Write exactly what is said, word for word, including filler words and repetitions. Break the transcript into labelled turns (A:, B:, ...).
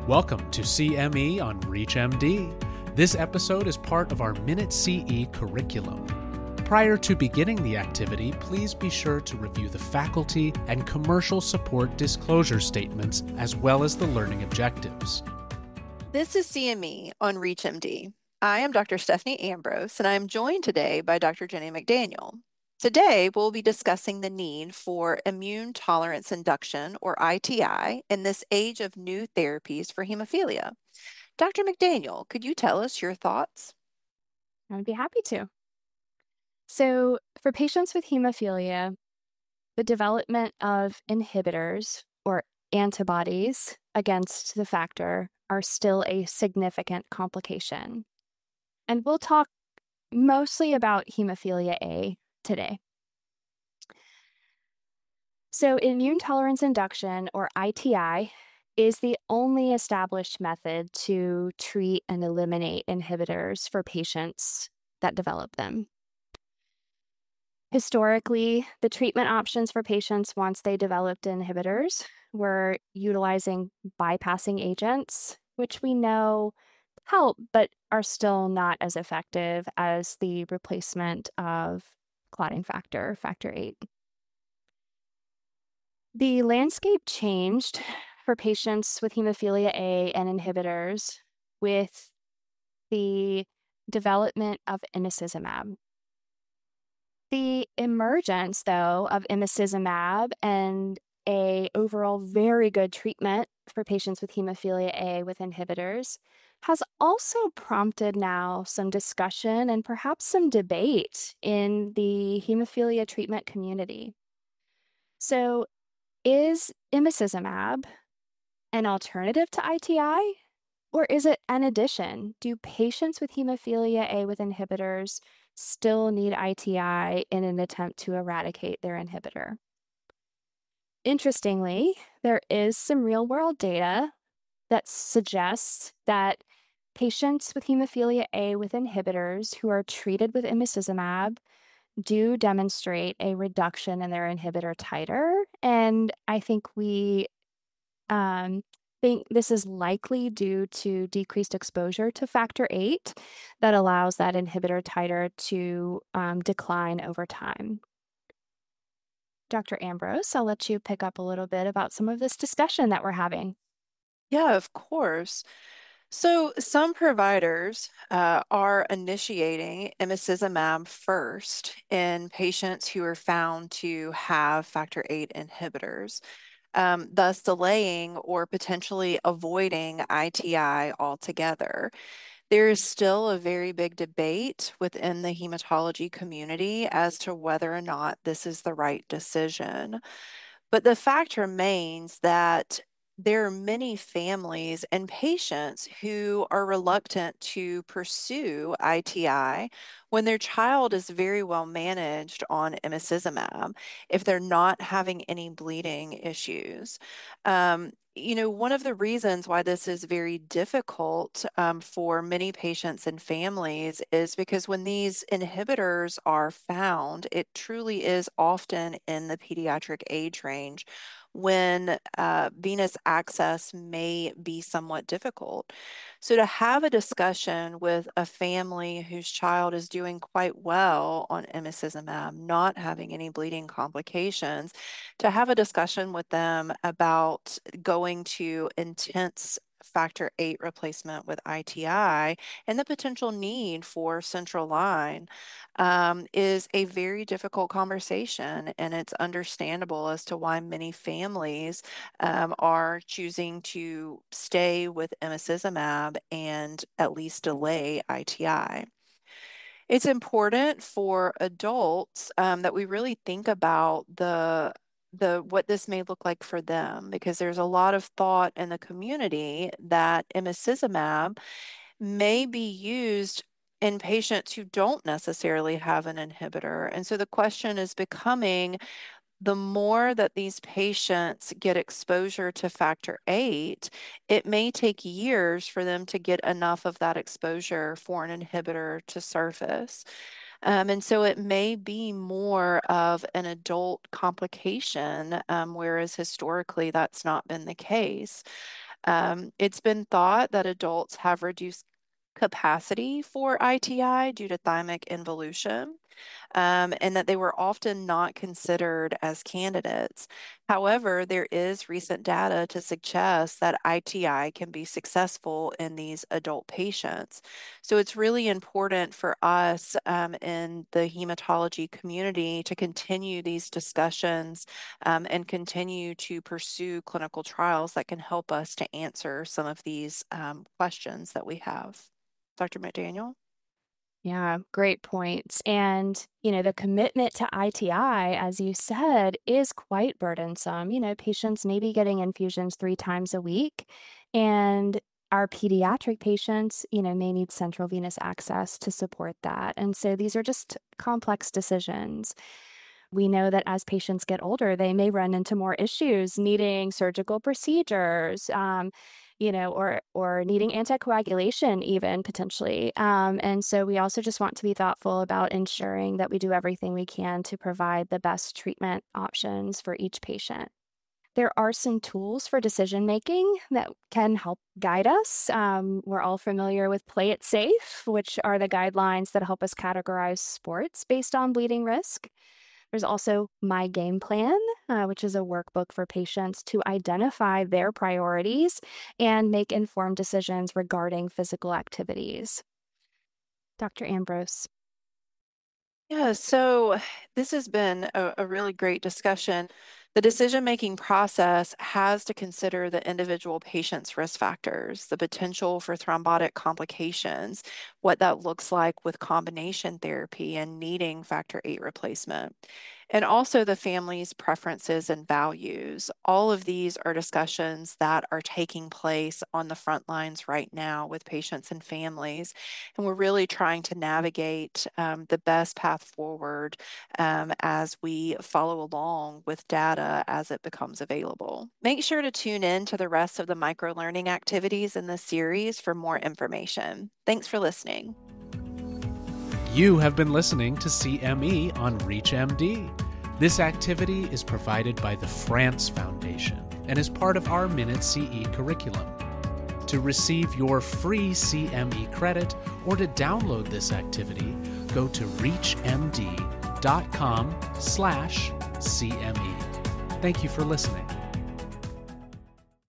A: Welcome to C M E on ReachMD. This episode is part of our Minute C E curriculum. Prior to beginning the activity, please be sure to review the faculty and commercial support disclosure statements as well as the learning objectives.
B: This is C M E on ReachMD. I am Doctor Stephanie Ambrose, and I am joined today by Doctor Jenny McDaniel. Today, we'll be discussing the need for immune tolerance induction, or I T I, in this age of new therapies for hemophilia. Doctor McDaniel, could you tell us your thoughts?
C: I'd be happy to. So, for patients with hemophilia, the development of inhibitors or antibodies against the factor are still a significant complication. And we'll talk mostly about hemophilia A today. So, immune tolerance induction, or I T I, is the only established method to treat and eliminate inhibitors for patients that develop them. Historically, the treatment options for patients once they developed inhibitors were utilizing bypassing agents, which we know help, but are still not as effective as the replacement of clotting factor, factor eight. The landscape changed for patients with hemophilia A and inhibitors with the development of imicizumab. The emergence, though, of imicizumab and a overall very good treatment for patients with hemophilia A with inhibitors has also prompted now some discussion and perhaps some debate in the hemophilia treatment community. So, is imicizumab an alternative to I T I, or is it an addition? Do patients with hemophilia A with inhibitors still need I T I in an attempt to eradicate their inhibitor? Interestingly, there is some real-world data that suggests that patients with hemophilia A with inhibitors who are treated with imicizumab do demonstrate a reduction in their inhibitor titer, and I think we um, think this is likely due to decreased exposure to factor eight that allows that inhibitor titer to um, decline over time. Doctor Ambrose, I'll let you pick up a little bit about some of this discussion that we're having.
B: Yeah, of course. So some providers uh, are initiating imicizumab first in patients who are found to have factor eight inhibitors, um, thus delaying or potentially avoiding I T I altogether. There is still a very big debate within the hematology community as to whether or not this is the right decision. But the fact remains that there are many families and patients who are reluctant to pursue I T I when their child is very well managed on imicizumab, if they're not having any bleeding issues. Um, you know, one of the reasons why this is very difficult um, for many patients and families is because when these inhibitors are found, it truly is often in the pediatric age range when uh, venous access may be somewhat difficult. So, to have a discussion with a family whose child is doing quite well on imicizumab, not having any bleeding complications, to have a discussion with them about going to intense factor eight replacement with I T I and the potential need for central line um, is a very difficult conversation. And it's understandable as to why many families um, are choosing to stay with imicizumab and at least delay I T I. It's important for adults um, that we really think about the the what this may look like for them, because there's a lot of thought in the community that imicizumab may be used in patients who don't necessarily have an inhibitor. And so the question is becoming, the more that these patients get exposure to factor eight, it may take years for them to get enough of that exposure for an inhibitor to surface. Um, and so it may be more of an adult complication, um, whereas historically that's not been the case. Um, it's been thought that adults have reduced capacity for I T I due to thymic involution, um, and that they were often not considered as candidates. However, there is recent data to suggest that I T I can be successful in these adult patients. So it's really important for us um, in the hematology community to continue these discussions um, and continue to pursue clinical trials that can help us to answer some of these um, questions that we have. Doctor McDaniel?
C: Yeah, great points. And, you know, the commitment to I T I, as you said, is quite burdensome. You know, patients may be getting infusions three times a week, and our pediatric patients, you know, may need central venous access to support that. And so these are just complex decisions. We know that as patients get older, they may run into more issues needing surgical procedures, um, you know, or or needing anticoagulation even potentially. Um, and so we also just want to be thoughtful about ensuring that we do everything we can to provide the best treatment options for each patient. There are some tools for decision making that can help guide us. Um, we're all familiar with Play It Safe, which are the guidelines that help us categorize sports based on bleeding risk. There's also My Game Plan, uh, which is a workbook for patients to identify their priorities and make informed decisions regarding physical activities. Doctor Ambrose.
B: Yeah, so this has been a, a really great discussion. The decision-making process has to consider the individual patient's risk factors, the potential for thrombotic complications, what that looks like with combination therapy and needing factor eight replacement, and also the family's preferences and values. All of these are discussions that are taking place on the front lines right now with patients and families. And we're really trying to navigate um, the best path forward um, as we follow along with data as it becomes available. Make sure to tune in to the rest of the microlearning activities in this series for more information. Thanks for listening.
A: You have been listening to C M E on ReachMD. This activity is provided by the France Foundation and is part of our Minute C E curriculum. To receive your free C M E credit or to download this activity, go to reachmd dot com slash C M E. Thank you for listening.